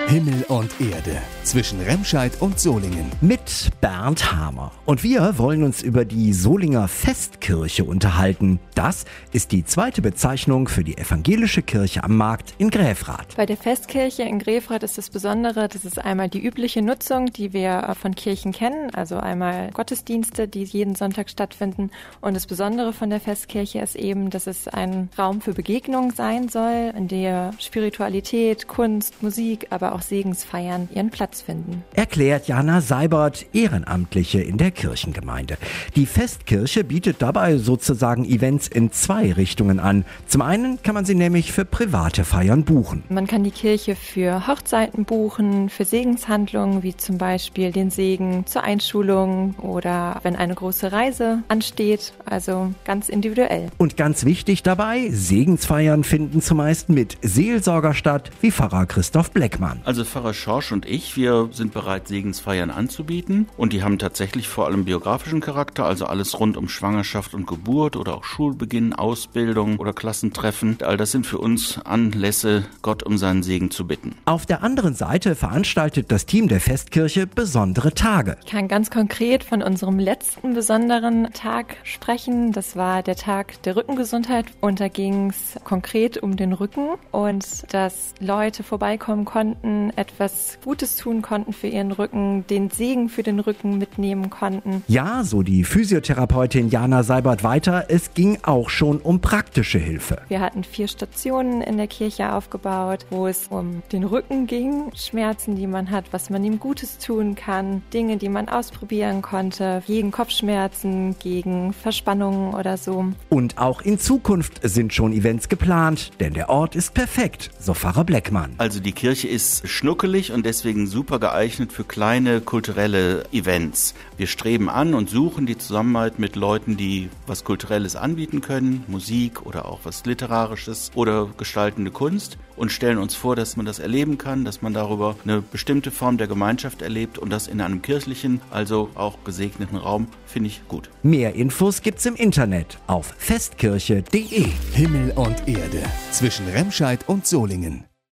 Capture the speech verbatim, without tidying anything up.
Himmel und Erde zwischen Remscheid und Solingen. Mit Bernd Hamer. Und wir wollen uns über die Solinger Festkirche unterhalten. Das ist die zweite Bezeichnung für die evangelische Kirche am Markt in Gräfrath. Bei der Festkirche in Gräfrath ist das Besondere, das ist einmal die übliche Nutzung, die wir von Kirchen kennen, also einmal Gottesdienste, die jeden Sonntag stattfinden. Und das Besondere von der Festkirche ist eben, dass es ein Raum für Begegnung sein soll, in der Spiritualität, Kunst, Musik, aber auch Segensfeiern ihren Platz finden. Erklärt Jana Seibert, Ehrenamtliche in der Kirchengemeinde. Die Festkirche bietet dabei sozusagen Events in zwei Richtungen an. Zum einen kann man sie nämlich für private Feiern buchen. Man kann die Kirche für Hochzeiten buchen, für Segenshandlungen, wie zum Beispiel den Segen zur Einschulung oder wenn eine große Reise ansteht, also ganz individuell. Und ganz wichtig dabei, Segensfeiern finden zumeist mit Seelsorger statt, wie Pfarrer Christoph Bleckmann. Also Pfarrer Schorsch und ich, wir sind bereit, Segensfeiern anzubieten und die haben tatsächlich vor allem biografischen Charakter, also alles rund um Schwangerschaft und Geburt oder auch Schulbeginn, Ausbildung oder Klassentreffen. All das sind für uns Anlässe, Gott um seinen Segen zu bitten. Auf der anderen Seite veranstaltet das Team der Festkirche besondere Tage. Ich kann ganz konkret von unserem letzten besonderen Tag sprechen. Das war der Tag der Rückengesundheit und da ging es konkret um den Rücken und dass Leute vorbeikommen konnten, etwas Gutes tun konnten für ihren Rücken, den Segen für den Rücken mitnehmen konnten. Ja, so die Physiotherapeutin Jana Seibert weiter, es ging auch schon um praktische Hilfe. Wir hatten vier Stationen in der Kirche aufgebaut, wo es um den Rücken ging, Schmerzen, die man hat, was man ihm Gutes tun kann, Dinge, die man ausprobieren konnte, gegen Kopfschmerzen, gegen Verspannungen oder so. Und auch in Zukunft sind schon Events geplant, denn der Ort ist perfekt, so Pfarrer Bleckmann. Also die Kirche ist schnuckelig und deswegen super geeignet für kleine kulturelle Events. Wir streben an und suchen die Zusammenarbeit mit Leuten, die was Kulturelles anbieten können, Musik oder auch was Literarisches oder gestaltende Kunst und stellen uns vor, dass man das erleben kann, dass man darüber eine bestimmte Form der Gemeinschaft erlebt und das in einem kirchlichen, also auch gesegneten Raum, finde ich gut. Mehr Infos gibt's im Internet auf festkirche punkt de. Himmel und Erde zwischen Remscheid und Solingen.